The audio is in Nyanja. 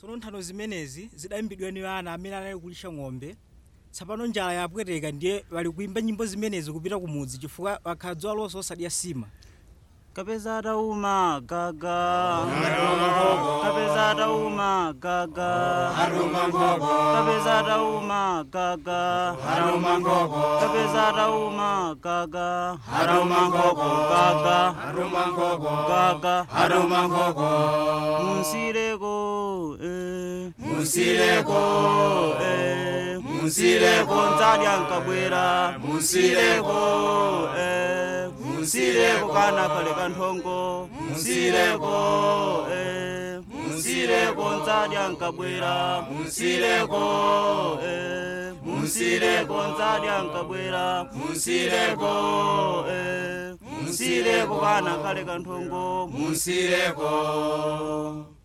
Tsono nthano zimenezi zidayimbidwa ndi ana amene anali kulisha ng'ombe. Tsapano njala yapweteka ndiye wali kuimba nyimbo zimenezi kupita kumudzi chifukwa wakhadzo alonso osadya sima. Kapeza atauma gaga kapeza atauma gaga kapeza atauma gaga kapeza atauma gaga gaga musireko musireko nzadya nkabwera musireko kana kale kanthongo musireko nzadya nkabwera musireko nzadya nkabwera musireko kana kale kanthongo musireko.